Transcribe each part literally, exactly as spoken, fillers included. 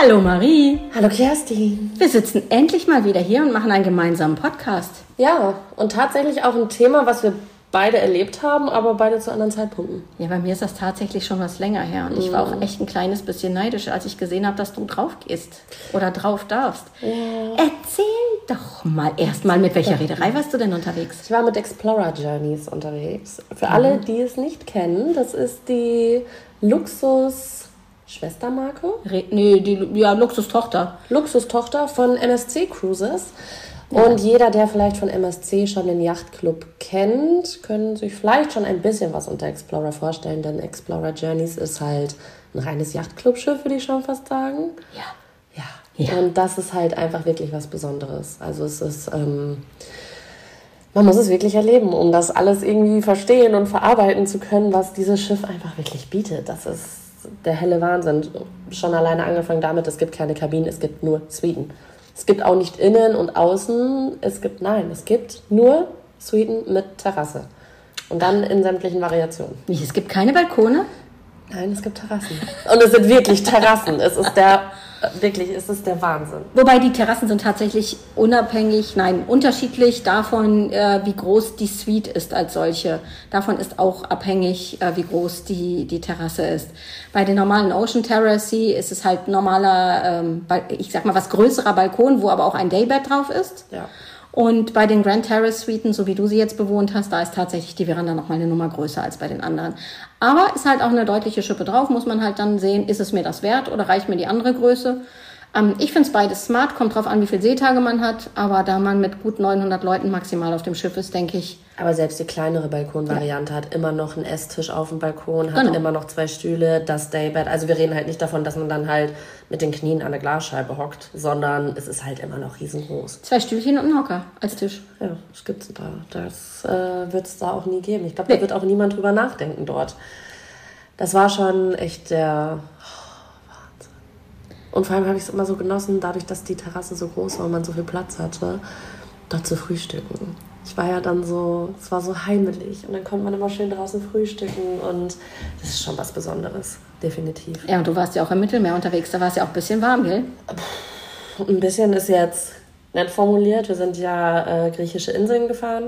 Hallo Marie. Hallo Kerstin. Wir sitzen endlich mal wieder hier und machen einen gemeinsamen Podcast. Ja, und tatsächlich auch ein Thema, was wir beide erlebt haben, aber beide zu anderen Zeitpunkten. Ja, bei mir ist das tatsächlich schon was länger her. Und ich war auch echt ein kleines bisschen neidisch, als ich gesehen habe, dass du drauf gehst oder drauf darfst. Ja. Erzähl doch mal erstmal, mit welcher Reederei warst du denn unterwegs? Ich war mit Explorer Journeys unterwegs. Für alle, die es nicht kennen, das ist die Luxus-Schwestermarke? Re- nee, die ja, Luxustochter. Luxustochter von M S C Cruises. Und jeder, der vielleicht von M S C schon den Yachtclub kennt, können sich vielleicht schon ein bisschen was unter Explorer vorstellen, denn Explorer Journeys ist halt ein reines Yachtclub-Schiff, würde ich schon fast sagen. Ja. Ja. Ja. Und das ist halt einfach wirklich was Besonderes. Also es ist, ähm, man muss es wirklich erleben, um das alles irgendwie verstehen und verarbeiten zu können, was dieses Schiff einfach wirklich bietet. Das ist der helle Wahnsinn. Schon alleine angefangen damit, es gibt keine Kabinen, es gibt nur Suiten. Es gibt auch nicht innen und außen, es gibt, nein, es gibt nur Suiten mit Terrasse. Und dann in sämtlichen Variationen. Wie, es gibt keine Balkone? Nein, es gibt Terrassen. Und es sind wirklich Terrassen. Es ist der, wirklich, es ist der Wahnsinn. Wobei die Terrassen sind tatsächlich unabhängig, nein, unterschiedlich davon, äh, wie groß die Suite ist als solche. Davon ist auch abhängig, äh, wie groß die, die Terrasse ist. Bei den normalen Ocean Terrace ist es halt normaler, ähm, ich sag mal, was größerer Balkon, wo aber auch ein Daybed drauf ist. Ja. Und bei den Grand Terrace Suiten, so wie du sie jetzt bewohnt hast, da ist tatsächlich die Veranda nochmal eine Nummer größer als bei den anderen. Aber ist halt auch eine deutliche Schippe drauf, muss man halt dann sehen, ist es mir das wert oder reicht mir die andere Größe? Ähm, ich finde es beides smart, kommt drauf an, wie viele Seetage man hat, aber da man mit gut neunhundert Leuten maximal auf dem Schiff ist, denke ich. Aber selbst die kleinere Balkonvariante ja. hat immer noch einen Esstisch auf dem Balkon, hat Genau. immer noch zwei Stühle, das Daybed. Also wir reden halt nicht davon, dass man dann halt mit den Knien an der Glasscheibe hockt, sondern es ist halt immer noch riesengroß. Zwei Stühlchen und ein Hocker als Tisch. Ja, das gibt's da. Das äh, wird es da auch nie geben. Ich glaube, da Nee. wird auch niemand drüber nachdenken dort. Das war schon echt der oh, Wahnsinn. Und vor allem habe ich es immer so genossen, dadurch, dass die Terrasse so groß war und man so viel Platz hatte, dort zu frühstücken. Ich war ja dann so, es war so heimelig und dann konnte man immer schön draußen frühstücken und das ist schon was Besonderes, definitiv. Ja, und du warst ja auch im Mittelmeer unterwegs, da war es ja auch ein bisschen warm, gell? Ein bisschen ist jetzt nett formuliert, wir sind ja äh, griechische Inseln gefahren.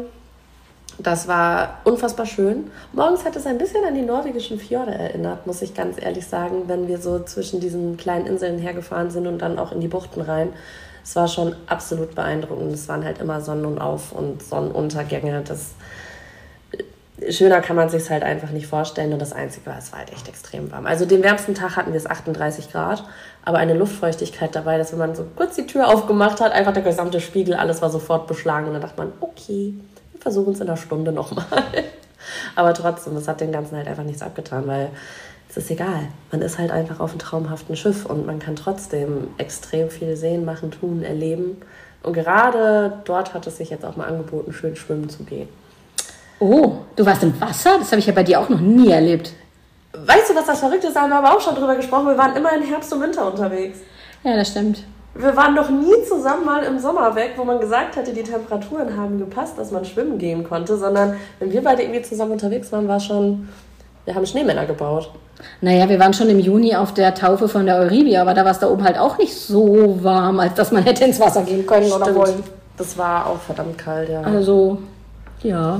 Das war unfassbar schön. Morgens hat es ein bisschen an die norwegischen Fjorde erinnert, muss ich ganz ehrlich sagen, wenn wir so zwischen diesen kleinen Inseln hergefahren sind und dann auch in die Buchten rein. Es war schon absolut beeindruckend. Es waren halt immer Sonnen- und Auf- und Sonnenuntergänge. Das, schöner kann man sich halt einfach nicht vorstellen. Und das Einzige war, es war halt echt extrem warm. Also den wärmsten Tag hatten wir es achtunddreißig Grad, aber eine Luftfeuchtigkeit dabei, dass wenn man so kurz die Tür aufgemacht hat, einfach der gesamte Spiegel, alles war sofort beschlagen. Und dann dachte man, okay, wir versuchen es in einer Stunde nochmal. Aber trotzdem, das hat dem Ganzen halt einfach nichts abgetan, weil es ist egal. Man ist halt einfach auf einem traumhaften Schiff und man kann trotzdem extrem viel sehen, machen, tun, erleben. Und gerade dort hat es sich jetzt auch mal angeboten, schön schwimmen zu gehen. Oh, du warst im Wasser? Das habe ich ja bei dir auch noch nie erlebt. Weißt du, was das Verrückte ist? Da haben wir aber auch schon drüber gesprochen. Wir waren immer im Herbst und Winter unterwegs. Ja, das stimmt. Wir waren noch nie zusammen mal im Sommer weg, wo man gesagt hätte, die Temperaturen haben gepasst, dass man schwimmen gehen konnte. Sondern wenn wir beide irgendwie zusammen unterwegs waren, war schon... Wir haben Schneemänner gebaut. Naja, wir waren schon im Juni auf der Taufe von der Euribia, aber da war es da oben halt auch nicht so warm, als dass man hätte ins Wasser gehen können oder Stimmt. wollen. Das war auch verdammt kalt, ja. Also, ja.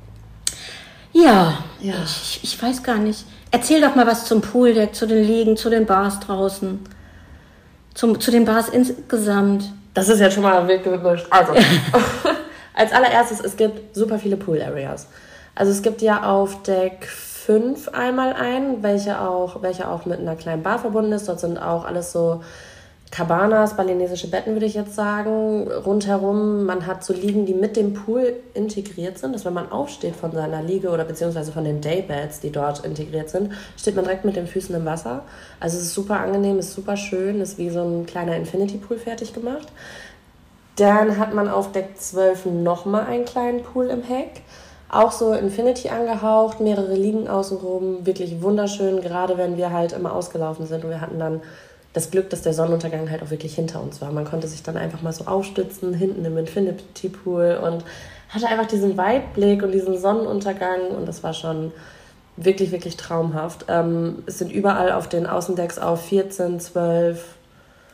Ja, Ja. Ich, ich weiß gar nicht. Erzähl doch mal was zum Pooldeck, zu den Liegen, zu den Bars draußen. Zum, zu den Bars insgesamt. Das ist jetzt schon mal wild gemischt. Also, als allererstes, es gibt super viele Pool-Areas. Also es gibt ja auf Deck fünf einmal einen, welche auch, welche auch mit einer kleinen Bar verbunden ist. Dort sind auch alles so Cabanas, balinesische Betten, würde ich jetzt sagen, rundherum. Man hat so Liegen, die mit dem Pool integriert sind, dass wenn man aufsteht von seiner Liege oder beziehungsweise von den Daybeds, die dort integriert sind, steht man direkt mit den Füßen im Wasser. Also es ist super angenehm, ist super schön, ist wie so ein kleiner Infinity-Pool fertig gemacht. Dann hat man auf Deck zwölf nochmal einen kleinen Pool im Heck. Auch so Infinity angehaucht, mehrere Liegen außenrum, wirklich wunderschön, gerade wenn wir halt immer ausgelaufen sind und wir hatten dann das Glück, dass der Sonnenuntergang halt auch wirklich hinter uns war. Man konnte sich dann einfach mal so aufstützen, hinten im Infinity Pool und hatte einfach diesen Weitblick und diesen Sonnenuntergang und das war schon wirklich, wirklich traumhaft. Ähm, es sind überall auf den Außendecks auf vierzehn, zwölf,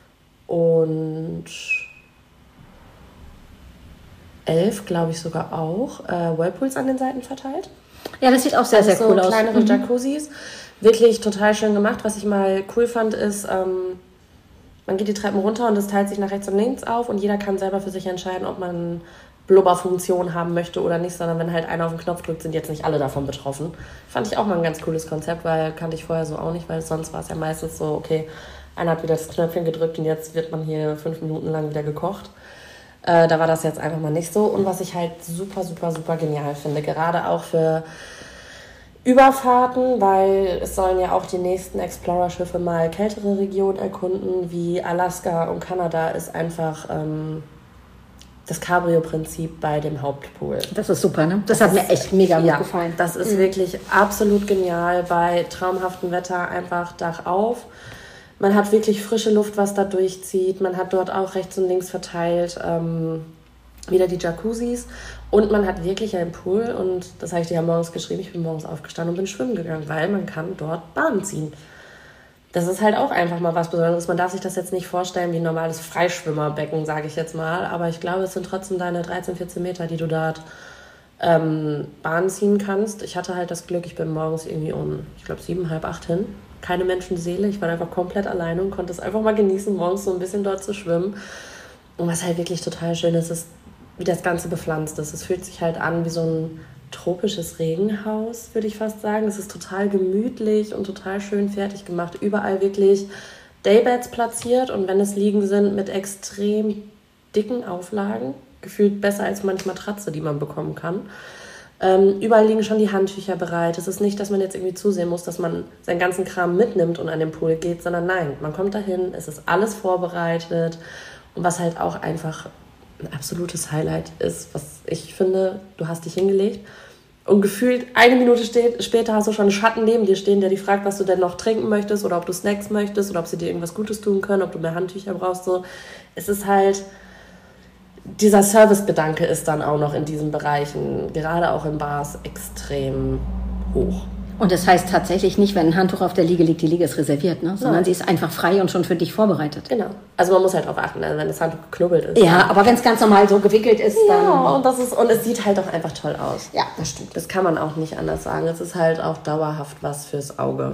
und elf, glaube ich sogar auch, äh, Whirlpools an den Seiten verteilt. Ja, das sieht auch sehr, also sehr so cool aus. Kleinere mhm. Jacuzzis. Wirklich total schön gemacht. Was ich mal cool fand, ist, ähm, man geht die Treppen runter und es teilt sich nach rechts und links auf und jeder kann selber für sich entscheiden, ob man Blubberfunktion haben möchte oder nicht, sondern wenn halt einer auf den Knopf drückt, sind jetzt nicht alle davon betroffen. Fand ich auch mal ein ganz cooles Konzept, weil kannte ich vorher so auch nicht, weil sonst war es ja meistens so, okay, einer hat wieder das Knöpfchen gedrückt und jetzt wird man hier fünf Minuten lang wieder gekocht. Äh, da war das jetzt einfach mal nicht so. Und was ich halt super, super, super genial finde, gerade auch für Überfahrten, weil es sollen ja auch die nächsten Explorer-Schiffe mal kältere Regionen erkunden, wie Alaska und Kanada, ist einfach ähm, das Cabrio-Prinzip bei dem Hauptpool. Das ist super, ne? Das, das hat ist, mir echt mega gut ja, gefallen. Das ist mhm. wirklich absolut genial, bei traumhaftem Wetter einfach Dach auf. Man hat wirklich frische Luft, was da durchzieht. Man hat dort auch rechts und links verteilt ähm, wieder die Jacuzzis. Und man hat wirklich einen Pool. Und das habe ich dir ja morgens geschrieben. Ich bin morgens aufgestanden und bin schwimmen gegangen, weil man kann dort Bahnen ziehen. Das ist halt auch einfach mal was Besonderes. Man darf sich das jetzt nicht vorstellen wie ein normales Freischwimmerbecken, sage ich jetzt mal. Aber ich glaube, es sind trotzdem deine dreizehn, vierzehn Meter, die du dort ähm, Bahnen ziehen kannst. Ich hatte halt das Glück, ich bin morgens irgendwie um, ich glaube, sieben, halb acht hin. Keine Menschenseele. Ich war einfach komplett alleine und konnte es einfach mal genießen, morgens so ein bisschen dort zu schwimmen. Und was halt wirklich total schön ist, ist, wie das Ganze bepflanzt ist. Es fühlt sich halt an wie so ein tropisches Regenhaus, würde ich fast sagen. Es ist total gemütlich und total schön fertig gemacht. Überall wirklich Daybeds platziert und wenn es liegen sind, mit extrem dicken Auflagen. Gefühlt besser als manche Matratze, die man bekommen kann. Ähm, überall liegen schon die Handtücher bereit. Es ist nicht, dass man jetzt irgendwie zusehen muss, dass man seinen ganzen Kram mitnimmt und an den Pool geht, sondern nein, man kommt dahin, es ist alles vorbereitet. Und was halt auch einfach ein absolutes Highlight ist, was ich finde, du hast dich hingelegt und gefühlt eine Minute steht, später hast du schon einen Schatten neben dir stehen, der dich fragt, was du denn noch trinken möchtest oder ob du Snacks möchtest oder ob sie dir irgendwas Gutes tun können, ob du mehr Handtücher brauchst. So. Es ist halt... Dieser Servicegedanke ist dann auch noch in diesen Bereichen, gerade auch in Bars, extrem hoch. Und das heißt tatsächlich nicht, wenn ein Handtuch auf der Liege liegt, die Liege ist reserviert, ne? Sondern ja. sie ist einfach frei und schon für dich vorbereitet. Genau. Also man muss halt darauf achten, wenn das Handtuch geknubbelt ist. Ja, aber wenn es ganz normal so gewickelt ist, ja, dann... Ja, und, das ist, und es sieht halt auch einfach toll aus. Ja, das stimmt. Das kann man auch nicht anders sagen. Es ist halt auch dauerhaft was fürs Auge.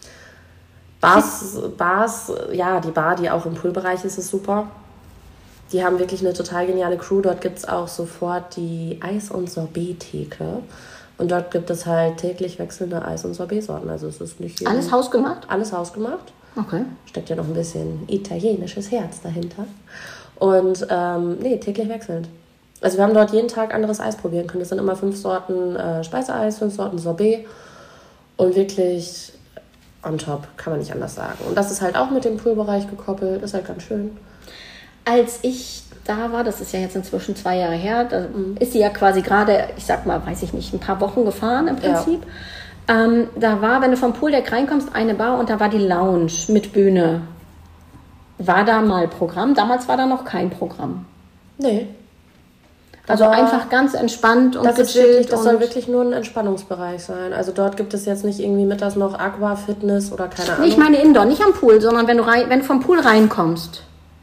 Bars, Bars, ja, die Bar, die auch im Poolbereich ist, ist super. Die haben wirklich eine total geniale Crew. Dort gibt es auch sofort die Eis- und Sorbet-Theke. Und dort gibt es halt täglich wechselnde Eis- und Sorbet-Sorten. Also es ist nicht alles hausgemacht? Alles hausgemacht. Okay. Steckt ja noch ein bisschen italienisches Herz dahinter. Und ähm, nee, täglich wechselnd. Also wir haben dort jeden Tag anderes Eis probieren können. Das sind immer fünf Sorten äh, Speiseeis, fünf Sorten Sorbet. Und wirklich on top, kann man nicht anders sagen. Und das ist halt auch mit dem Poolbereich gekoppelt. Ist halt ganz schön. Als ich da war, das ist ja jetzt inzwischen zwei Jahre her, da ist sie ja quasi gerade, ich sag mal, weiß ich nicht, ein paar Wochen gefahren im Prinzip. Ja. Ähm, da war, wenn du vom Pooldeck reinkommst, eine Bar und da war die Lounge mit Bühne. War da mal Programm? Damals war da noch kein Programm. Nee. Also aber einfach ganz entspannt und das gechillt. Ist wirklich, das soll wirklich nur ein Entspannungsbereich sein. Also dort gibt es jetzt nicht irgendwie mittags noch Aqua, Fitness oder keine Ahnung. Nee, ich meine Indoor, nicht am Pool, sondern wenn du, rein, wenn du vom Pool reinkommst.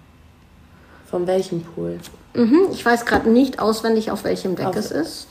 Von welchem Pool? Mhm, ich weiß gerade nicht auswendig, auf welchem Deck auf es ist.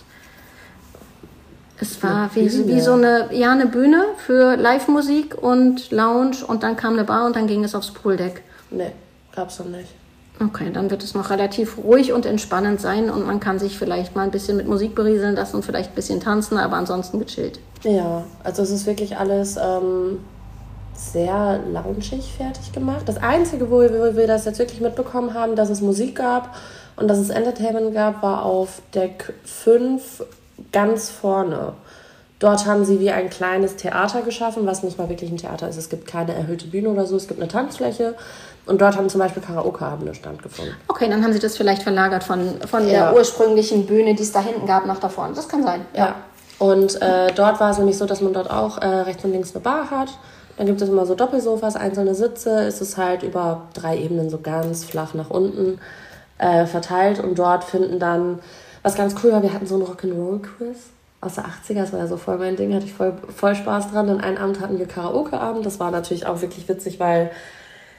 Es war wie, wie so eine, ja, eine Bühne für Live-Musik und Lounge und dann kam eine Bar und dann ging es aufs Pooldeck. Nee, gab's noch nicht. Okay, dann wird es noch relativ ruhig und entspannend sein und man kann sich vielleicht mal ein bisschen mit Musik berieseln lassen und vielleicht ein bisschen tanzen, aber ansonsten gechillt. Ja, also es ist wirklich alles... Ähm sehr loungig fertig gemacht. Das Einzige, wo wir, wo wir das jetzt wirklich mitbekommen haben, dass es Musik gab und dass es Entertainment gab, war auf Deck fünf ganz vorne. Dort haben sie wie ein kleines Theater geschaffen, was nicht mal wirklich ein Theater ist. Es gibt keine erhöhte Bühne oder so, es gibt eine Tanzfläche und dort haben zum Beispiel Karaoke-Abende stattgefunden. Okay, dann haben sie das vielleicht verlagert von, von ja. der ursprünglichen Bühne, die es da hinten gab, nach da vorne. Das kann sein. Ja, ja. Und äh, dort war es nämlich so, dass man dort auch äh, rechts und links eine Bar hat. Dann gibt es immer so Doppelsofas, einzelne Sitze. Es ist halt über drei Ebenen so ganz flach nach unten äh, verteilt. Und dort finden dann, was ganz cool war, wir hatten so einen Rock'n'Roll-Quiz aus der achtziger. Das war ja so voll mein Ding, hatte ich voll, voll Spaß dran. Dann einen Abend hatten wir Karaoke-Abend. Das war natürlich auch wirklich witzig, weil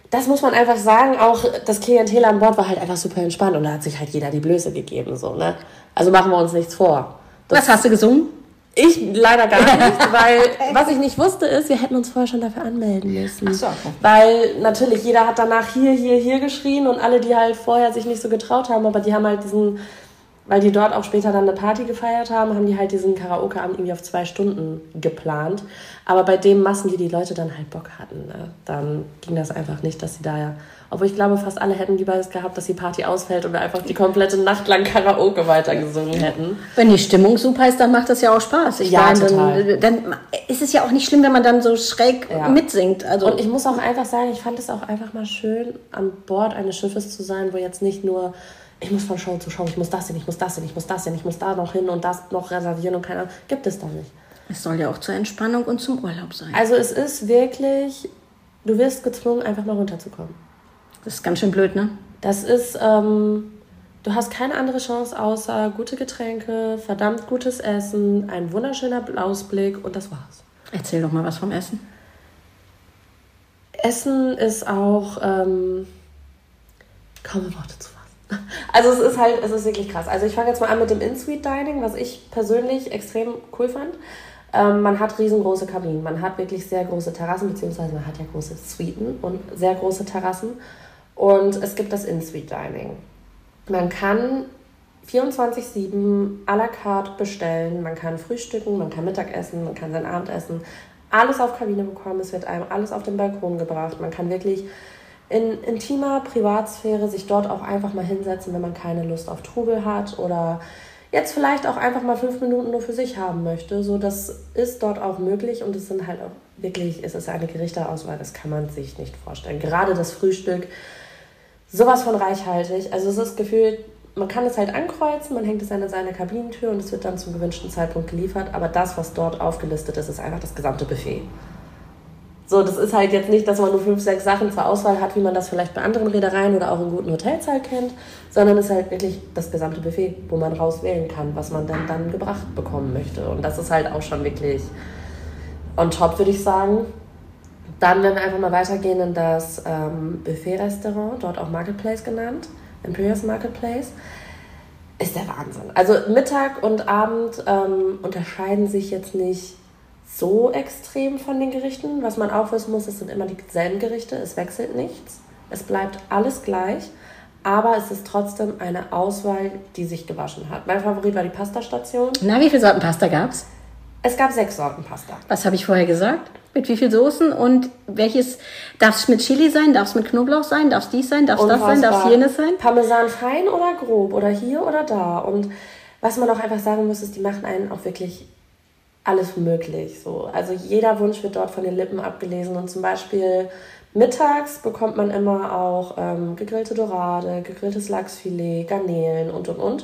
das muss man einfach sagen, auch das Klientel an Bord war halt einfach super entspannt und da hat sich halt jeder die Blöße gegeben, so, ne? Also machen wir uns nichts vor. Das Was hast du gesungen? Ich leider gar nicht, weil was ich nicht wusste ist, wir hätten uns vorher schon dafür anmelden müssen. Ach so, okay. Weil natürlich jeder hat danach hier, hier, hier geschrien und alle, die halt vorher sich nicht so getraut haben, aber die haben halt diesen, weil die dort auch später dann eine Party gefeiert haben, haben die halt diesen Karaoke-Abend irgendwie auf zwei Stunden geplant. Aber bei den Massen, die die Leute dann halt Bock hatten, ne, dann ging das einfach nicht, dass sie da ja... Obwohl ich glaube, fast alle hätten lieber es gehabt, dass die Party ausfällt und wir einfach die komplette Nacht lang Karaoke weitergesungen hätten. Wenn die Stimmung super ist, dann macht das ja auch Spaß. Ich Ja, meine, total. Dann, dann ist es ja auch nicht schlimm, wenn man dann so schräg Ja. mitsingt. Also Und ich muss auch einfach sagen, ich fand es auch einfach mal schön, an Bord eines Schiffes zu sein, wo jetzt nicht nur, ich muss von Show zu Show, ich muss das hin, ich muss das hin, ich muss das hin, ich muss da noch hin und das noch reservieren und keine Ahnung, gibt es da nicht. es soll ja auch zur Entspannung und zum Urlaub sein. Also es ist wirklich, du wirst gezwungen, einfach mal runterzukommen. Das ist ganz schön blöd, ne? Das ist, ähm, du hast keine andere Chance außer gute Getränke, verdammt gutes Essen, ein wunderschöner Ausblick und das war's. Erzähl doch mal was vom Essen. Essen ist auch ähm, kaum in Worte zu fassen. Also es ist halt, es ist wirklich krass. Also ich fange jetzt mal an mit dem In-Suite-Dining, was ich persönlich extrem cool fand. Ähm, man hat riesengroße Kabinen, man hat wirklich sehr große Terrassen, beziehungsweise man hat ja große Suiten und sehr große Terrassen. Und es gibt das In-Suite-Dining. Man kann vierundzwanzig sieben à la carte bestellen, man kann frühstücken, man kann Mittagessen, man kann sein Abendessen, alles auf Kabine bekommen, es wird einem alles auf den Balkon gebracht. Man kann wirklich in intimer Privatsphäre sich dort auch einfach mal hinsetzen, wenn man keine Lust auf Trubel hat oder jetzt vielleicht auch einfach mal fünf Minuten nur für sich haben möchte. So, das ist dort auch möglich und es sind halt auch wirklich, es ist eine Gerichteauswahl, das kann man sich nicht vorstellen. Gerade das Frühstück, sowas von reichhaltig. Also es ist gefühlt, man kann es halt ankreuzen, man hängt es an seine Kabinentür und es wird dann zum gewünschten Zeitpunkt geliefert. Aber das, was dort aufgelistet ist, ist einfach das gesamte Buffet. So, das ist halt jetzt nicht, dass man nur fünf, sechs Sachen zur Auswahl hat, wie man das vielleicht bei anderen Reedereien oder auch in guten Hotels halt kennt, sondern es ist halt wirklich das gesamte Buffet, wo man rauswählen kann, was man dann, dann gebracht bekommen möchte. Und das ist halt auch schon wirklich on top, würde ich sagen. Dann werden wir einfach mal weitergehen in das ähm, Buffet-Restaurant, dort auch Marketplace genannt, Imperials Marketplace. Ist der Wahnsinn. Also Mittag und Abend ähm, unterscheiden sich jetzt nicht so extrem von den Gerichten. Was man auch wissen muss, es sind immer dieselben Gerichte, es wechselt nichts. Es bleibt alles gleich, aber es ist trotzdem eine Auswahl, die sich gewaschen hat. Mein Favorit war die Pastastation. Na, wie viele Sorten Pasta gab's? Es gab sechs Sorten Pasta. Was habe ich vorher gesagt? Mit wie viel Soßen und welches, darf es mit Chili sein, darf es mit Knoblauch sein, darf es dies sein, darf es das sein, darf es jenes sein? Parmesan fein oder grob oder hier oder da. Und was man auch einfach sagen muss, ist, die machen einen auch wirklich alles möglich. So. Also jeder Wunsch wird dort von den Lippen abgelesen und zum Beispiel mittags bekommt man immer auch ähm, gegrillte Dorade, gegrilltes Lachsfilet, Garnelen und und und.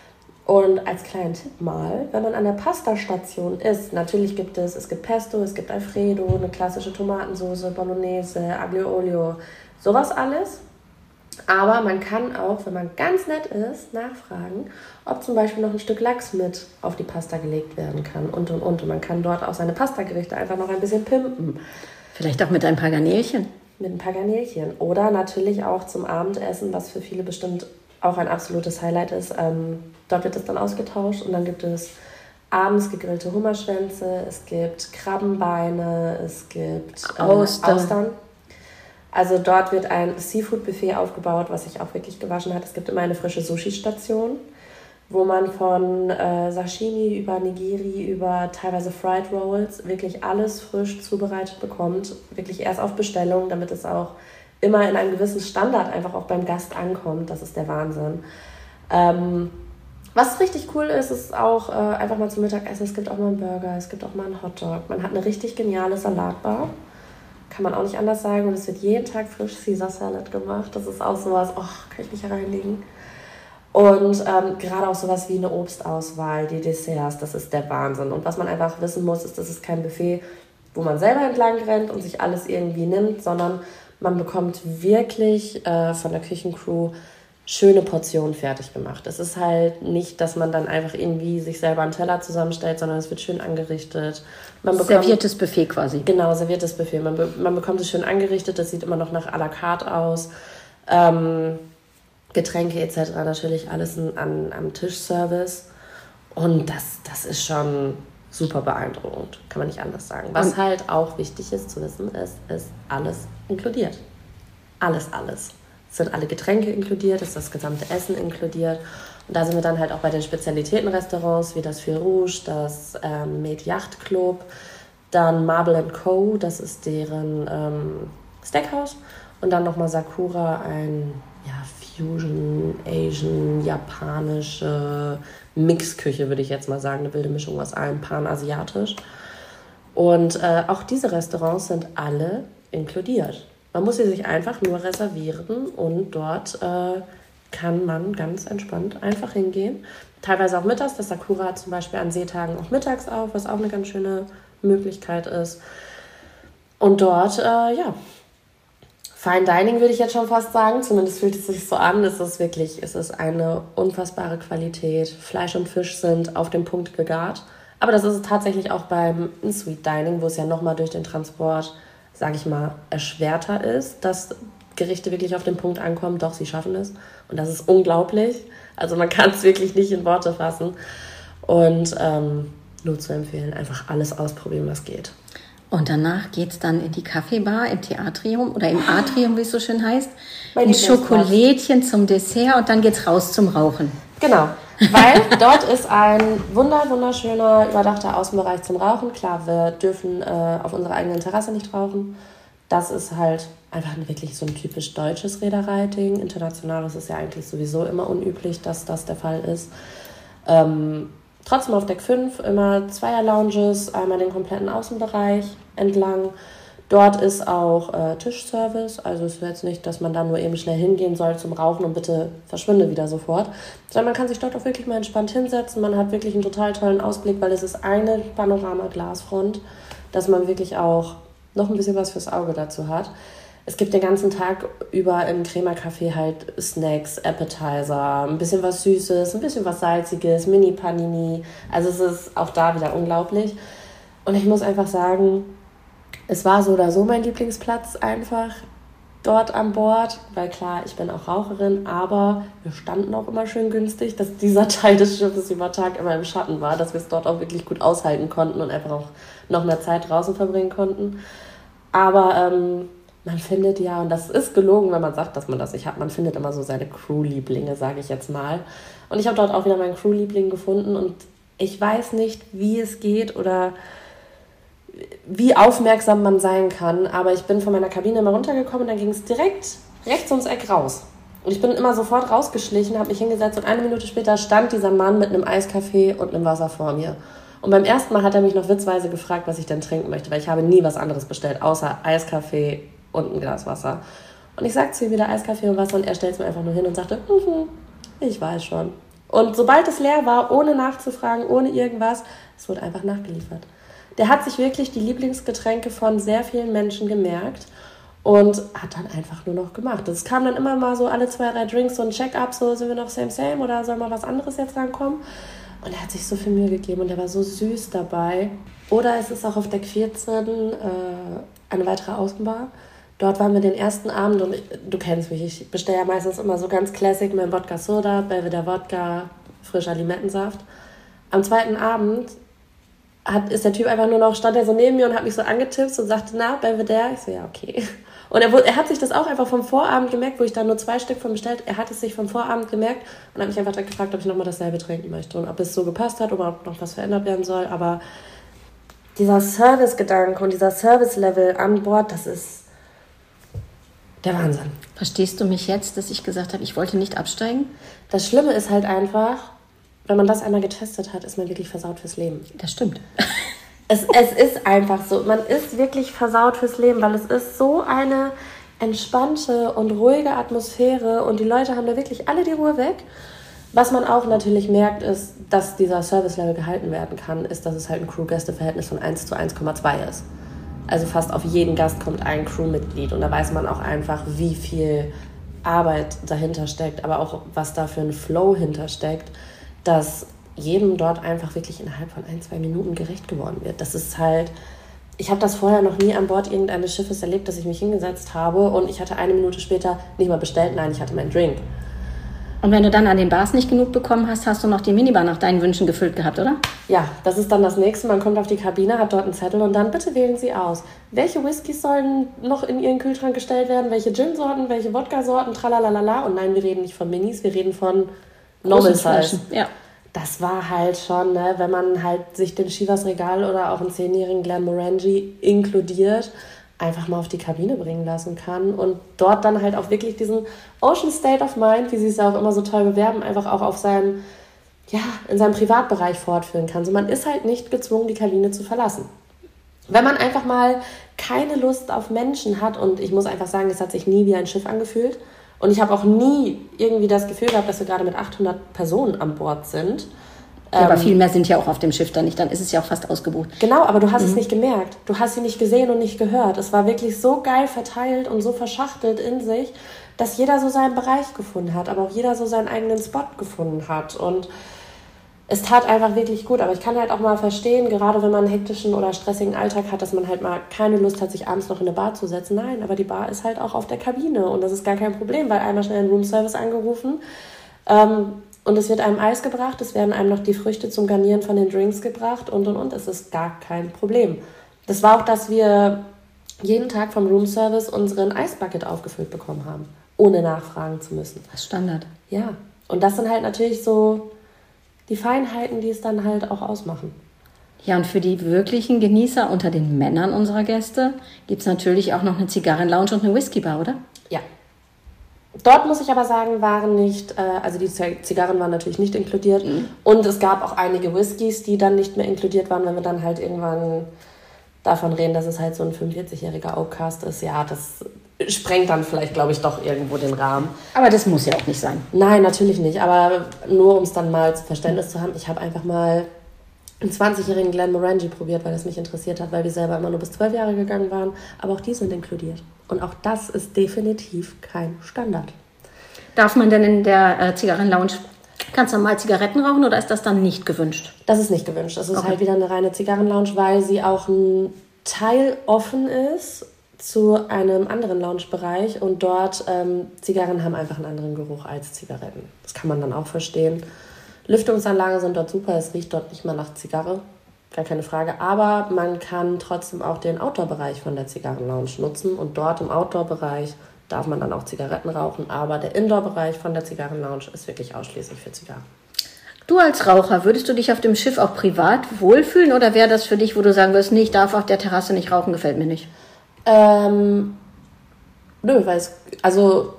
Und als kleinen Tipp mal, wenn man an der Pastastation ist, natürlich gibt es, es gibt Pesto, es gibt Alfredo, eine klassische Tomatensauce, Bolognese, Aglio Olio, sowas alles. Aber man kann auch, wenn man ganz nett ist, nachfragen, ob zum Beispiel noch ein Stück Lachs mit auf die Pasta gelegt werden kann und und und. Und man kann dort auch seine Pastagerichte einfach noch ein bisschen pimpen. Vielleicht auch mit ein paar Garnelchen. Mit ein paar Garnelchen. Oder natürlich auch zum Abendessen, was für viele bestimmt auch ein absolutes Highlight ist. Ähm, dort wird es dann ausgetauscht und dann gibt es abends gegrillte Hummerschwänze, es gibt Krabbenbeine, es gibt äh, Austern. Austern. Also dort wird ein Seafood-Buffet aufgebaut, was sich auch wirklich gewaschen hat. Es gibt immer eine frische Sushi-Station, wo man von äh, Sashimi über Nigiri, über teilweise Fried Rolls wirklich alles frisch zubereitet bekommt. Wirklich erst auf Bestellung, damit es auch immer in einem gewissen Standard einfach auch beim Gast ankommt. Das ist der Wahnsinn. Ähm, was richtig cool ist, ist auch äh, einfach mal zum Mittagessen. Es gibt auch mal einen Burger, es gibt auch mal einen Hotdog. Man hat eine richtig geniale Salatbar. Kann man auch nicht anders sagen. Und es wird jeden Tag frisch Caesar Salad gemacht. Das ist auch sowas, oh, kann ich mich reinlegen. Und ähm, gerade auch sowas wie eine Obstauswahl, die Desserts, das ist der Wahnsinn. Und was man einfach wissen muss, ist, das ist kein Buffet, wo man selber entlang rennt und sich alles irgendwie nimmt, sondern man bekommt wirklich äh, von der Küchencrew schöne Portionen fertig gemacht. Es ist halt nicht, dass man dann einfach irgendwie sich selber einen Teller zusammenstellt, sondern es wird schön angerichtet. Man bekommt, serviertes Buffet quasi. Genau, serviertes Buffet. Man, be- man bekommt es schön angerichtet, das sieht immer noch nach à la carte aus. Ähm, Getränke et cetera natürlich alles an, an, am Tischservice. Und das, das ist schon super beeindruckend, kann man nicht anders sagen. Was Und halt auch wichtig ist zu wissen, ist, ist alles inkludiert. Alles, alles. Es sind alle Getränke inkludiert, es ist das gesamte Essen inkludiert. Und da sind wir dann halt auch bei den Spezialitätenrestaurants, wie das Fil Rouge, das ähm, Made Yacht Club, dann Marble and Co., das ist deren ähm, Steakhouse. Und dann nochmal Sakura, ein ja, Fusion, Asian, japanische Mixküche, würde ich jetzt mal sagen. Eine wilde Mischung aus allem, panasiatisch. Und äh, auch diese Restaurants sind alle inkludiert. Man muss sie sich einfach nur reservieren und dort äh, kann man ganz entspannt einfach hingehen. Teilweise auch mittags. Das Sakura hat zum Beispiel an Seetagen auch mittags auf, was auch eine ganz schöne Möglichkeit ist. Und dort, äh, ja, Fine Dining würde ich jetzt schon fast sagen. Zumindest fühlt es sich so an. Es ist wirklich, es ist eine unfassbare Qualität. Fleisch und Fisch sind auf den Punkt gegart. Aber das ist es tatsächlich auch beim In-Suite Dining, wo es ja nochmal durch den Transport, sage ich mal, erschwerter ist, dass Gerichte wirklich auf den Punkt ankommen. Doch, sie schaffen es. Und das ist unglaublich. Also man kann es wirklich nicht in Worte fassen. Und ähm, nur zu empfehlen, einfach alles ausprobieren, was geht. Und danach geht es dann in die Kaffeebar im Theatrium oder im Atrium, wie es so schön heißt. Ein Schokolädchen zum Dessert und dann geht's raus zum Rauchen. Genau, weil dort ist ein wunder, wunderschöner, überdachter Außenbereich zum Rauchen. Klar, wir dürfen äh, auf unserer eigenen Terrasse nicht rauchen. Das ist halt einfach wirklich so ein typisch deutsches Reederei-Ding. International ist es ja eigentlich sowieso immer unüblich, dass das der Fall ist. Ähm, trotzdem auf Deck fünf immer Zweier-Lounges, einmal den kompletten Außenbereich entlang. Dort ist auch äh, Tischservice, also es ist jetzt nicht, dass man da nur eben schnell hingehen soll zum Rauchen und bitte verschwinde wieder sofort, sondern man kann sich dort auch wirklich mal entspannt hinsetzen. Man hat wirklich einen total tollen Ausblick, weil es ist eine Panorama-Glasfront, dass man wirklich auch noch ein bisschen was fürs Auge dazu hat. Es gibt den ganzen Tag über im Crema-Café halt Snacks, Appetizer, ein bisschen was Süßes, ein bisschen was Salziges, Mini-Panini. Also es ist auch da wieder unglaublich. Und ich muss einfach sagen, es war so oder so mein Lieblingsplatz einfach dort an Bord, weil klar, ich bin auch Raucherin, aber wir standen auch immer schön günstig, dass dieser Teil des Schiffes über Tag immer im Schatten war, dass wir es dort auch wirklich gut aushalten konnten und einfach auch noch mehr Zeit draußen verbringen konnten. Aber ähm, man findet ja, und das ist gelogen, wenn man sagt, dass man das nicht hat, man findet immer so seine Crew-Lieblinge, sage ich jetzt mal. Und ich habe dort auch wieder meinen Crew-Liebling gefunden und ich weiß nicht, wie es geht oder wie aufmerksam man sein kann, aber ich bin von meiner Kabine immer runtergekommen und dann ging es direkt rechts ums Eck raus. Und ich bin immer sofort rausgeschlichen, habe mich hingesetzt und eine Minute später stand dieser Mann mit einem Eiskaffee und einem Wasser vor mir. Und beim ersten Mal hat er mich noch witzweise gefragt, was ich denn trinken möchte, weil ich habe nie was anderes bestellt, außer Eiskaffee und ein Glas Wasser. Und ich sagte zu ihm wieder Eiskaffee und Wasser und er stellt es mir einfach nur hin und sagte, mhm, ich weiß schon. Und sobald es leer war, ohne nachzufragen, ohne irgendwas, es wurde einfach nachgeliefert. Der hat sich wirklich die Lieblingsgetränke von sehr vielen Menschen gemerkt und hat dann einfach nur noch gemacht. Es kam dann immer mal so alle zwei, drei Drinks, so ein Check-up, so sind wir noch same, same oder soll mal was anderes jetzt rankommen? Und er hat sich so viel Mühe gegeben und er war so süß dabei. Oder es ist auch auf Deck vierzehn äh, eine weitere Außenbar. Dort waren wir den ersten Abend und ich, du kennst mich, ich bestelle ja meistens immer so ganz classic mein Wodka Soda, Belvedere Wodka, frischer Limettensaft. Am zweiten Abend Hat, ist der Typ einfach nur noch, stand er so neben mir und hat mich so angetippt und sagte, na, Belvedere? Ich so, ja, okay. Und er, er hat sich das auch einfach vom Vorabend gemerkt, wo ich da nur zwei Stück von bestellt, er hat es sich vom Vorabend gemerkt und hat mich einfach gefragt, ob ich nochmal dasselbe trinken möchte und ob es so gepasst hat oder ob noch was verändert werden soll. Aber dieser Service-Gedanke und dieser Service-Level an Bord, das ist der Wahnsinn. Verstehst du mich jetzt, dass ich gesagt habe, ich wollte nicht absteigen? Das Schlimme ist halt einfach, wenn man das einmal getestet hat, ist man wirklich versaut fürs Leben. Das stimmt. Es, es ist einfach so. Man ist wirklich versaut fürs Leben, weil es ist so eine entspannte und ruhige Atmosphäre und die Leute haben da wirklich alle die Ruhe weg. Was man auch natürlich merkt, ist, dass dieser Service-Level gehalten werden kann, ist, dass es halt ein Crew-Gäste-Verhältnis von eins zu eins Komma zwei ist. Also fast auf jeden Gast kommt ein Crewmitglied und da weiß man auch einfach, wie viel Arbeit dahinter steckt, aber auch was da für ein Flow hintersteckt, dass jedem dort einfach wirklich innerhalb von ein, zwei Minuten gerecht geworden wird. Das ist halt, ich habe das vorher noch nie an Bord irgendeines Schiffes erlebt, dass ich mich hingesetzt habe und ich hatte eine Minute später nicht mal bestellt, nein, ich hatte meinen Drink. Und wenn du dann an den Bars nicht genug bekommen hast, hast du noch die Minibar nach deinen Wünschen gefüllt gehabt, oder? Ja, das ist dann das Nächste. Man kommt auf die Kabine, hat dort einen Zettel und dann bitte wählen Sie aus. Welche Whiskys sollen noch in Ihren Kühlschrank gestellt werden? Welche Gin-Sorten, welche Wodka-Sorten, tralalala. Und nein, wir reden nicht von Minis, wir reden von Normal Size. Ja. Das war halt schon, ne, wenn man halt sich den Chivas Regal oder auch einen zehnjährigen Glenmorangie inkludiert, einfach mal auf die Kabine bringen lassen kann und dort dann halt auch wirklich diesen Ocean State of Mind, wie sie es ja auch immer so toll bewerben, einfach auch auf seinem, ja, in seinem Privatbereich fortführen kann. So, man ist halt nicht gezwungen, die Kabine zu verlassen. Wenn man einfach mal keine Lust auf Menschen hat, und ich muss einfach sagen, es hat sich nie wie ein Schiff angefühlt und ich habe auch nie irgendwie das Gefühl gehabt, dass wir gerade mit achthundert Personen an Bord sind. Ja, aber viel mehr sind ja auch auf dem Schiff dann nicht, dann ist es ja auch fast ausgebucht. Genau, aber du hast mhm. es nicht gemerkt. Du hast sie nicht gesehen und nicht gehört. Es war wirklich so geil verteilt und so verschachtelt in sich, dass jeder so seinen Bereich gefunden hat, aber auch jeder so seinen eigenen Spot gefunden hat. Und es tat einfach wirklich gut. Aber ich kann halt auch mal verstehen, gerade wenn man einen hektischen oder stressigen Alltag hat, dass man halt mal keine Lust hat, sich abends noch in eine Bar zu setzen. Nein, aber die Bar ist halt auch auf der Kabine und das ist gar kein Problem, weil einmal schnell ein Roomservice angerufen, ähm, und es wird einem Eis gebracht, es werden einem noch die Früchte zum Garnieren von den Drinks gebracht und, und, und. Es ist gar kein Problem. Das war auch, dass wir jeden Tag vom Roomservice unseren Eisbucket aufgefüllt bekommen haben, ohne nachfragen zu müssen. Das ist Standard. Ja, und das sind halt natürlich so die Feinheiten, die es dann halt auch ausmachen. Ja, und für die wirklichen Genießer unter den Männern unserer Gäste gibt es natürlich auch noch eine Zigarrenlounge und eine Whiskybar, oder? Ja. Dort muss ich aber sagen, waren nicht, äh, also die Zigarren waren natürlich nicht inkludiert mhm. und es gab auch einige Whiskys, die dann nicht mehr inkludiert waren, wenn wir dann halt irgendwann davon reden, dass es halt so ein fünfundvierzigjähriger Oakcast ist. Ja, das sprengt dann vielleicht, glaube ich, doch irgendwo den Rahmen. Aber das muss ja auch nicht sein. Nein, natürlich nicht, aber nur um es dann mal zu Verständnis zu haben, ich habe einfach mal einen zwanzigjährigen Glenmorangie probiert, weil es mich interessiert hat, weil wir selber immer nur bis zwölf Jahre gegangen waren, aber auch die sind inkludiert. Und auch das ist definitiv kein Standard. Darf man denn in der äh, Zigarrenlounge ganz normal Zigaretten rauchen oder ist das dann nicht gewünscht? Das ist nicht gewünscht. Das ist okay. halt wieder eine reine Zigarrenlounge, weil sie auch ein Teil offen ist zu einem anderen Loungebereich und dort ähm, Zigarren haben einfach einen anderen Geruch als Zigaretten. Das kann man dann auch verstehen. Lüftungsanlagen sind dort super, es riecht dort nicht mal nach Zigarre, gar keine Frage. Aber man kann trotzdem auch den Outdoor-Bereich von der Zigarrenlounge nutzen und dort im Outdoor-Bereich darf man dann auch Zigaretten rauchen. Aber der Indoor-Bereich von der Zigarrenlounge ist wirklich ausschließlich für Zigarren. Du als Raucher, würdest du dich auf dem Schiff auch privat wohlfühlen oder wäre das für dich, wo du sagen wirst, nee, ich darf auf der Terrasse nicht rauchen, gefällt mir nicht? Ähm, nö, weil es, also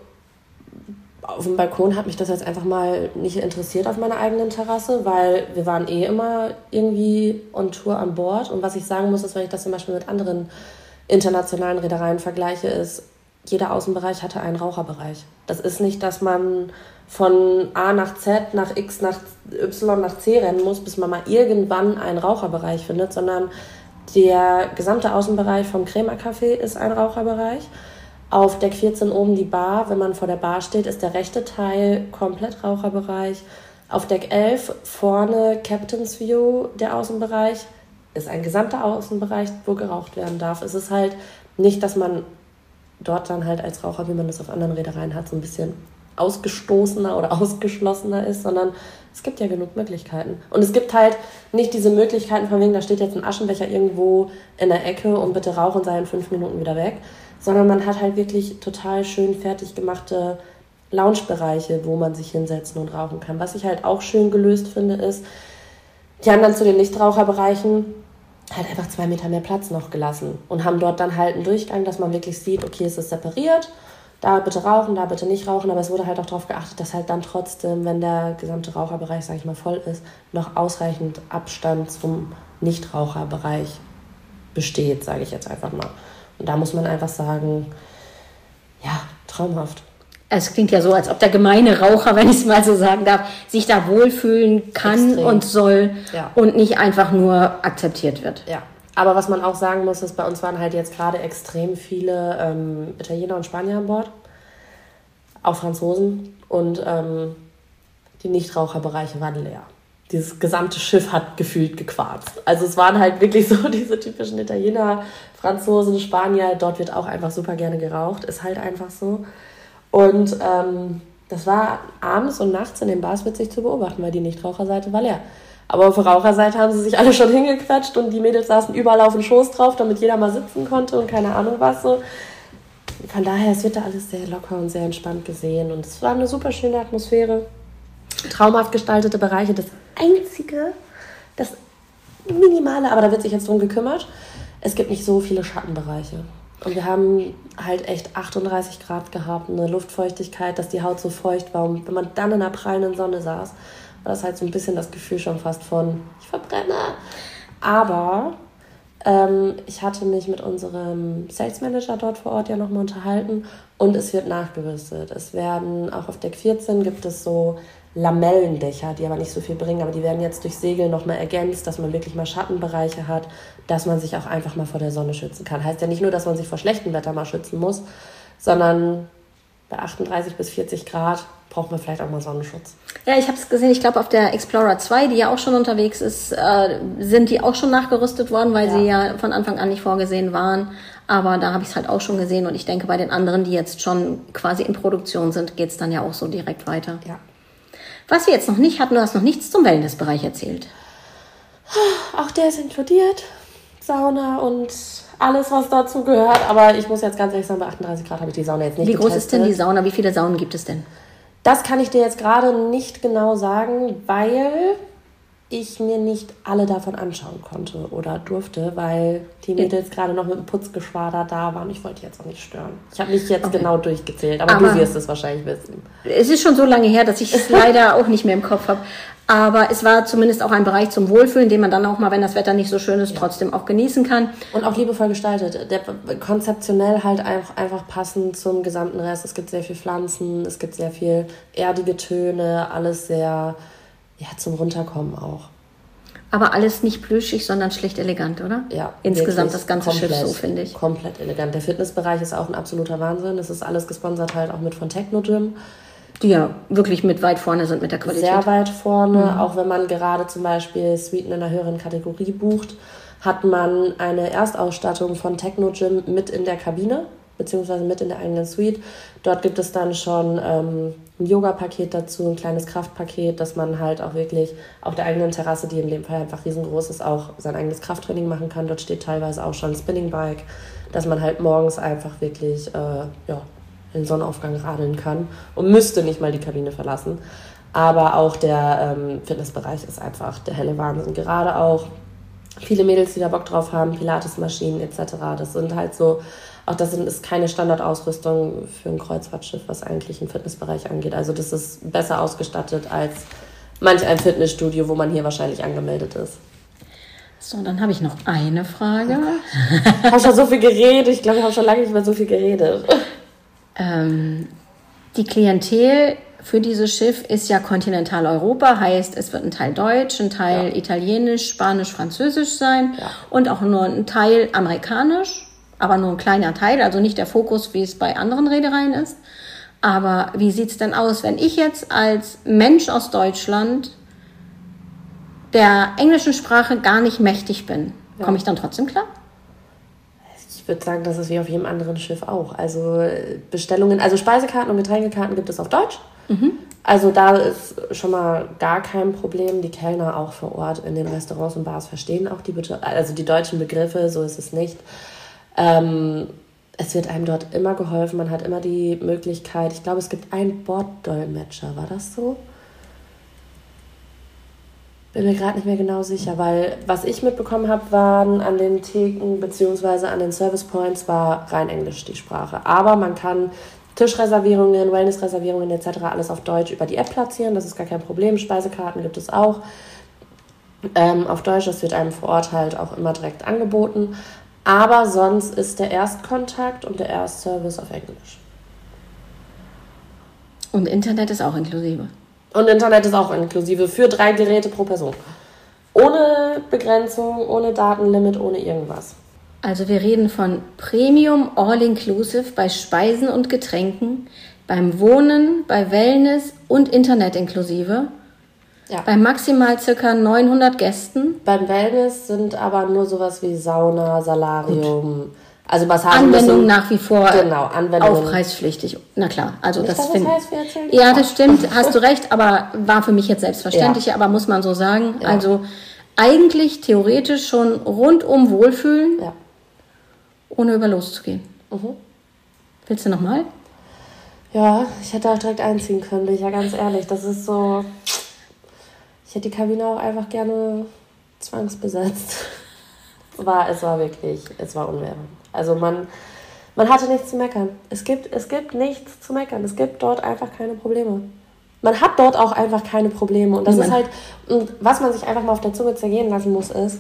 auf dem Balkon hat mich das jetzt einfach mal nicht interessiert auf meiner eigenen Terrasse, weil wir waren eh immer irgendwie on Tour an Bord. Und was ich sagen muss, ist, wenn ich das zum Beispiel mit anderen internationalen Reedereien vergleiche, ist, jeder Außenbereich hatte einen Raucherbereich. Das ist nicht, dass man von A nach Z, nach X, nach Y, nach C rennen muss, bis man mal irgendwann einen Raucherbereich findet, sondern der gesamte Außenbereich vom Crema Café ist ein Raucherbereich. Auf Deck vierzehn oben die Bar, wenn man vor der Bar steht, ist der rechte Teil komplett Raucherbereich. Auf Deck elf vorne Captain's View, der Außenbereich, ist ein gesamter Außenbereich, wo geraucht werden darf. Es ist halt nicht, dass man dort dann halt als Raucher, wie man das auf anderen Reedereien hat, so ein bisschen ausgestoßener oder ausgeschlossener ist, sondern es gibt ja genug Möglichkeiten. Und es gibt halt nicht diese Möglichkeiten von wegen, da steht jetzt ein Aschenbecher irgendwo in der Ecke und bitte rauch und sei in fünf Minuten wieder weg, sondern man hat halt wirklich total schön fertig gemachte Loungebereiche, wo man sich hinsetzen und rauchen kann. Was ich halt auch schön gelöst finde, ist, die haben dann zu den Nichtraucherbereichen halt einfach zwei Meter mehr Platz noch gelassen und haben dort dann halt einen Durchgang, dass man wirklich sieht, okay, es ist separiert, da bitte rauchen, da bitte nicht rauchen, aber es wurde halt auch darauf geachtet, dass halt dann trotzdem, wenn der gesamte Raucherbereich, sage ich mal, voll ist, noch ausreichend Abstand zum Nichtraucherbereich besteht, sage ich jetzt einfach mal. Und da muss man einfach sagen, ja, traumhaft. Es klingt ja so, als ob der gemeine Raucher, wenn ich es mal so sagen darf, sich da wohlfühlen kann Extrem. und soll ja. und nicht einfach nur akzeptiert wird. Ja, aber was man auch sagen muss, ist, bei uns waren halt jetzt gerade extrem viele ähm, Italiener und Spanier an Bord. auch Franzosen. Und ähm, die Nichtraucherbereiche waren leer. Dieses gesamte Schiff hat gefühlt gequarzt. Also es waren halt wirklich so diese typischen Italiener, Franzosen, Spanier. Dort wird auch einfach super gerne geraucht. Ist halt einfach so. Und ähm, das war abends und nachts in den Bars witzig zu beobachten, weil die Nichtraucherseite war leer. Aber auf der Raucherseite haben sie sich alle schon hingequetscht und die Mädels saßen überall auf dem Schoß drauf, damit jeder mal sitzen konnte und keine Ahnung was so. Von daher, es wird da alles sehr locker und sehr entspannt gesehen. Und es war eine super schöne Atmosphäre. Traumhaft gestaltete Bereiche. Das Einzige, das Minimale, aber da wird sich jetzt drum gekümmert, es gibt nicht so viele Schattenbereiche. Und wir haben halt echt achtunddreißig Grad gehabt, eine Luftfeuchtigkeit, dass die Haut so feucht war. Und wenn man dann in der prallenden Sonne saß, war das halt so ein bisschen das Gefühl schon fast von, ich verbrenne. Aber ähm, ich hatte mich mit unserem Sales Manager dort vor Ort ja nochmal unterhalten und es wird nachgerüstet. Es werden, auch auf Deck vierzehn gibt es so Lamellendächer, die aber nicht so viel bringen, aber die werden jetzt durch Segel nochmal ergänzt, dass man wirklich mal Schattenbereiche hat, dass man sich auch einfach mal vor der Sonne schützen kann. Heißt ja nicht nur, dass man sich vor schlechtem Wetter mal schützen muss, sondern bei achtunddreißig bis vierzig Grad braucht man vielleicht auch mal Sonnenschutz. Ja, ich habe es gesehen, ich glaube auf der Explorer zwei, die ja auch schon unterwegs ist, äh, sind die auch schon nachgerüstet worden, weil ja. sie ja von Anfang an nicht vorgesehen waren. Aber da habe ich es halt auch schon gesehen und ich denke, bei den anderen, die jetzt schon quasi in Produktion sind, geht es dann ja auch so direkt weiter. Ja. Was wir jetzt noch nicht hatten, du hast noch nichts zum Wellnessbereich erzählt. Auch der ist inkludiert, Sauna und alles, was dazu gehört. Aber ich muss jetzt ganz ehrlich sagen, bei achtunddreißig Grad habe ich die Sauna jetzt nicht Wie groß getestet. ist denn die Sauna? Wie viele Saunen gibt es denn? Das kann ich dir jetzt gerade nicht genau sagen, weil ich mir nicht alle davon anschauen konnte oder durfte, weil die Mädels gerade noch mit dem Putzgeschwader da waren. Ich wollte jetzt auch nicht stören. Ich habe nicht jetzt okay. genau durchgezählt, aber, aber du wirst es wahrscheinlich wissen. Es ist schon so lange her, dass ich es leider auch nicht mehr im Kopf habe. Aber es war zumindest auch ein Bereich zum Wohlfühlen, den man dann auch mal, wenn das Wetter nicht so schön ist, ja. trotzdem auch genießen kann. Und auch liebevoll gestaltet. Der, konzeptionell halt einfach, einfach passend zum gesamten Rest. Es gibt sehr viel Pflanzen, es gibt sehr viel erdige Töne, alles sehr ja, zum Runterkommen auch. Aber alles nicht plüschig, sondern schlicht elegant, oder? Ja. Insgesamt das ganze komplett, Schiff so, finde ich. Komplett elegant. Der Fitnessbereich ist auch ein absoluter Wahnsinn. Es ist alles gesponsert halt auch mit von Techno Gym. Die ja wirklich mit weit vorne sind mit der Qualität. Sehr weit vorne. Mhm. Auch wenn man gerade zum Beispiel Suiten in einer höheren Kategorie bucht, hat man eine Erstausstattung von Techno Gym mit in der Kabine, beziehungsweise mit in der eigenen Suite. Dort gibt es dann schon ähm, ein Yoga-Paket dazu, ein kleines Kraftpaket, dass man halt auch wirklich auf der eigenen Terrasse, die in dem Fall einfach riesengroß ist, auch sein eigenes Krafttraining machen kann. Dort steht teilweise auch schon ein Spinning-Bike, dass man halt morgens einfach wirklich äh, ja, den Sonnenaufgang radeln kann und müsste nicht mal die Kabine verlassen. Aber auch der ähm, Fitnessbereich ist einfach der helle Wahnsinn. Gerade auch viele Mädels, die da Bock drauf haben, Pilates-Maschinen et cetera. Das sind halt so, auch das ist keine Standardausrüstung für ein Kreuzfahrtschiff, was eigentlich einen Fitnessbereich angeht. Also das ist besser ausgestattet als manch ein Fitnessstudio, wo man hier wahrscheinlich angemeldet ist. So, dann habe ich noch eine Frage. Ich habe schon so viel geredet. Ich glaube, ich habe schon lange nicht mehr so viel geredet. Ähm, die Klientel für dieses Schiff ist ja Kontinentaleuropa, heißt, es wird ein Teil Deutsch, ein Teil ja. Italienisch, Spanisch, Französisch sein ja. und auch nur ein Teil Amerikanisch, aber nur ein kleiner Teil, also nicht der Fokus, wie es bei anderen Reedereien ist. Aber wie sieht's denn aus, wenn ich jetzt als Mensch aus Deutschland der englischen Sprache gar nicht mächtig bin? Ja. Komme ich dann trotzdem klar? Ich würde sagen, das ist wie auf jedem anderen Schiff auch. Also Bestellungen, also Speisekarten und Getränkekarten gibt es auf Deutsch. Mhm. Also da ist schon mal gar kein Problem. Die Kellner auch vor Ort in den Restaurants und Bars verstehen auch die, also die deutschen Begriffe, so ist es nicht. Ähm, es wird einem dort immer geholfen, man hat immer die Möglichkeit, ich glaube, es gibt einen Borddolmetscher, war das so? Bin mir gerade nicht mehr genau sicher, weil was ich mitbekommen habe, waren an den Theken bzw. an den Service Points war rein Englisch die Sprache. Aber man kann Tischreservierungen, Wellnessreservierungen et cetera alles auf Deutsch über die App platzieren, das ist gar kein Problem. Speisekarten gibt es auch ähm, auf Deutsch, das wird einem vor Ort halt auch immer direkt angeboten. Aber sonst ist der Erstkontakt und der Erstservice auf Englisch. Und Internet ist auch inklusive? Und Internet ist auch inklusive für drei Geräte pro Person. Ohne Begrenzung, ohne Datenlimit, ohne irgendwas. Also wir reden von Premium All-Inclusive bei Speisen und Getränken beim Wohnen, bei Wellness und Internet inklusive. Ja. Bei maximal ca. neunhundert Gästen. Beim Wellness sind aber nur sowas wie Sauna, Salarium, Gut. also Massagen. Anwendung nach wie vor genau, Anwendungen. Aufpreispflichtig. Na klar, also Nicht, das das finde heißt, wir erzählen Ja, das stimmt, hast du recht, aber war für mich jetzt selbstverständlich, ja. aber muss man so sagen. Ja. Also eigentlich theoretisch schon rundum wohlfühlen, ja. ohne über loszugehen. Mhm. Willst du nochmal? Ja, ich hätte auch direkt einziehen können, bin ich ja ganz ehrlich. Das ist so... Ich hätte die Kabine auch einfach gerne zwangsbesetzt. Es war, es war wirklich, es war unfair. Also man, man hatte nichts zu meckern. Es gibt, es gibt nichts zu meckern. Es gibt dort einfach keine Probleme. Man hat dort auch einfach keine Probleme. Und das Niemand. ist halt, und was man sich einfach mal auf der Zunge zergehen lassen muss, ist,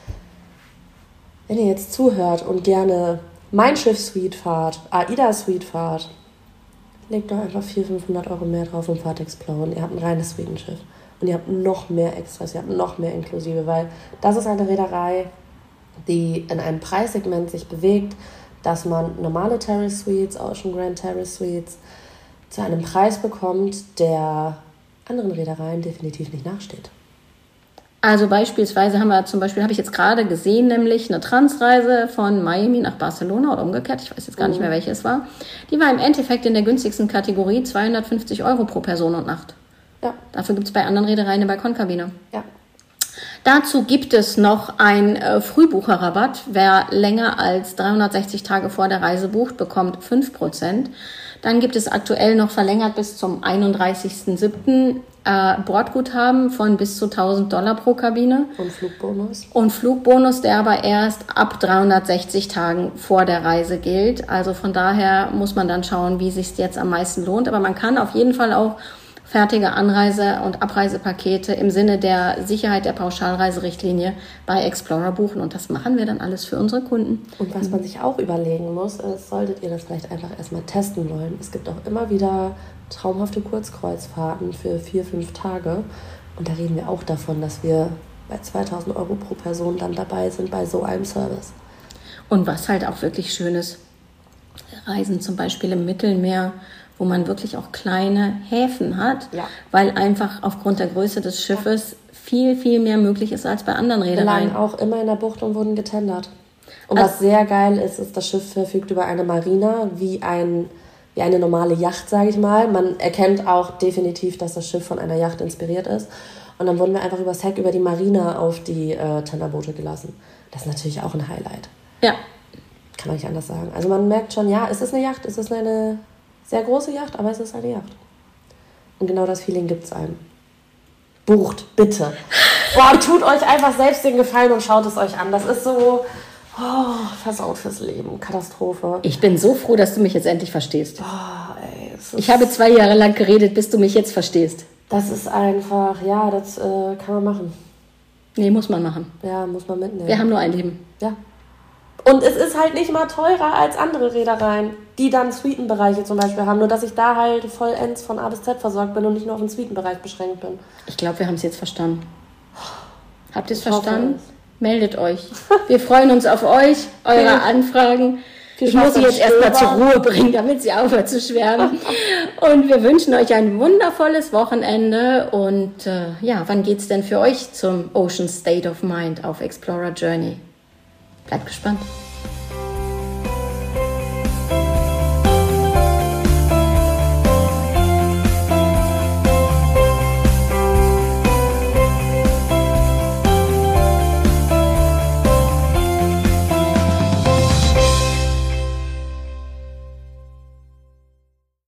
wenn ihr jetzt zuhört und gerne Mein Schiff Suite fahrt, AIDA Suite fahrt, legt doch einfach vierhundert, fünfhundert Euro mehr drauf und fahrt Explorer. Und ihr habt ein reines Suitenschiff. Und ihr habt noch mehr Extras, ihr habt noch mehr inklusive, weil das ist eine Reederei, die in einem Preissegment sich bewegt, dass man normale Terrace Suites, Ocean Grand Terrace Suites, zu einem Preis bekommt, der anderen Reedereien definitiv nicht nachsteht. Also beispielsweise haben wir zum Beispiel, habe ich jetzt gerade gesehen, nämlich eine Transreise von Miami nach Barcelona oder umgekehrt, ich weiß jetzt gar nicht mehr, welche es war. Die war im Endeffekt in der günstigsten Kategorie zweihundertfünfzig Euro pro Person und Nacht. Ja. Dafür gibt es bei anderen Reedereien eine Balkonkabine. Ja. Dazu gibt es noch einen äh, Frühbucherrabatt. Wer länger als dreihundertsechzig Tage vor der Reise bucht, bekommt fünf Prozent. Dann gibt es aktuell noch verlängert bis zum einunddreißigsten siebten Äh, Bordguthaben von bis zu tausend Dollar pro Kabine. Und Flugbonus. Und Flugbonus, der aber erst ab dreihundertsechzig Tagen vor der Reise gilt. Also von daher muss man dann schauen, wie es sich jetzt am meisten lohnt. Aber man kann auf jeden Fall auch fertige Anreise- und Abreisepakete im Sinne der Sicherheit der Pauschalreiserichtlinie bei Explorer buchen. Und das machen wir dann alles für unsere Kunden. Und was man sich auch überlegen muss, ist, solltet ihr das vielleicht einfach erstmal testen wollen. Es gibt auch immer wieder traumhafte Kurzkreuzfahrten für vier, fünf Tage. Und da reden wir auch davon, dass wir bei zweitausend Euro pro Person dann dabei sind bei so einem Service. Und was halt auch wirklich schön ist, Reisen zum Beispiel im Mittelmeer, wo man wirklich auch kleine Häfen hat, ja. weil einfach aufgrund der Größe des Schiffes ja. viel, viel mehr möglich ist als bei anderen Reedereien. Wir lagen auch immer in der Bucht und wurden getendert. Und also, was sehr geil ist, ist, das Schiff verfügt über eine Marina, wie, ein, wie eine normale Yacht, sage ich mal. Man erkennt auch definitiv, dass das Schiff von einer Yacht inspiriert ist. Und dann wurden wir einfach übers Heck über die Marina auf die äh, Tenderboote gelassen. Das ist natürlich auch ein Highlight. Ja. Kann man nicht anders sagen. Also man merkt schon, ja, es ist eine Yacht, es ist eine sehr große Yacht, aber es ist eine Yacht. Und genau das Feeling gibt es einem. Bucht, bitte. Boah, tut euch einfach selbst den Gefallen und schaut es euch an. Das ist so oh, versaut fürs Leben. Katastrophe. Ich bin so froh, dass du mich jetzt endlich verstehst. Boah, ey, ich habe zwei Jahre lang geredet, bis du mich jetzt verstehst. Das ist einfach, ja, das äh, kann man machen. Nee, muss man machen. Ja, muss man mitnehmen. Wir haben nur ein Leben. Ja. Und es ist halt nicht mal teurer als andere Reedereien, die dann Suitenbereiche zum Beispiel haben. Nur, dass ich da halt vollends von A bis Z versorgt bin und nicht nur auf den Suitenbereich beschränkt bin. Ich glaube, wir haben es jetzt verstanden. Habt ihr es verstanden? Meldet euch. Wir freuen uns auf euch, eure Anfragen. Ich muss sie jetzt erstmal zur Ruhe bringen, damit sie aufhört zu schwärmen. Und wir wünschen euch ein wundervolles Wochenende. Und äh, ja, wann geht's denn für euch zum Ocean State of Mind auf Explorer Journey? Bleibt gespannt.